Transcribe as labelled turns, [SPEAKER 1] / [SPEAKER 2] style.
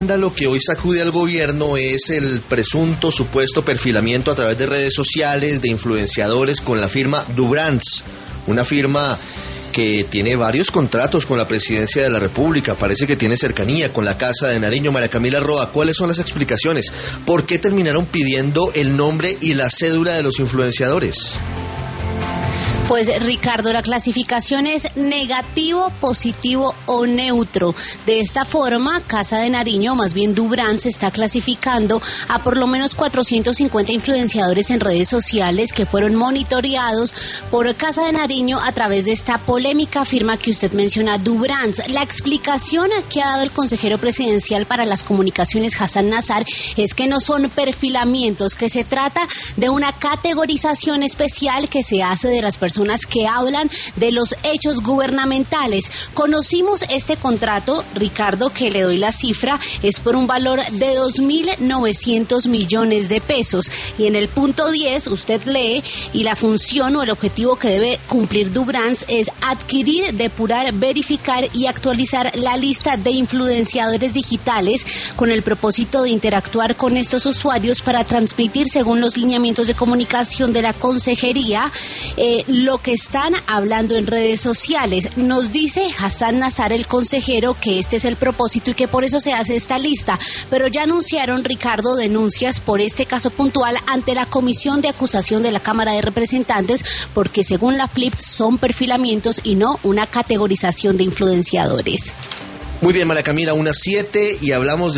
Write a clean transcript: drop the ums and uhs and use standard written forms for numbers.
[SPEAKER 1] Lo que hoy sacude al gobierno es el presunto supuesto perfilamiento a través de redes sociales de influenciadores con la firma Dubrands, una firma que tiene varios contratos con la presidencia de la República, parece que tiene cercanía con la Casa de Nariño. María Camila Roa, ¿cuáles son las explicaciones? ¿Por qué terminaron pidiendo el nombre y la cédula de los influenciadores?
[SPEAKER 2] Pues Ricardo, la clasificación es negativo, positivo o neutro. De esta forma, Casa de Nariño, más bien Dubrands, está clasificando a por lo menos 450 influenciadores en redes sociales que fueron monitoreados por Casa de Nariño a través de esta polémica firma que usted menciona, Dubrands. La explicación que ha dado el consejero presidencial para las comunicaciones, Hassan Nazar, es que no son perfilamientos, que se trata de una categorización especial que se hace de las personas que hablan de los hechos gubernamentales. Conocimos este contrato, Ricardo, que le doy la cifra, es por un valor de 2.900 millones de pesos. Y en el punto 10 usted lee, y la función o el objetivo que debe cumplir Dubrands es adquirir, depurar, verificar y actualizar la lista de influenciadores digitales con el propósito de interactuar con estos usuarios para transmitir, según los lineamientos de comunicación de la consejería, lo que están hablando en redes sociales. Nos dice Hassan Nazar, el consejero, que este es el propósito y que por eso se hace esta lista, pero ya anunciaron, Ricardo, denuncias por este caso puntual ante la Comisión de Acusación de la Cámara de Representantes, porque según la FLIP son perfilamientos y no una categorización de influenciadores.
[SPEAKER 1] Muy bien, María Camila, 1:07 y hablamos de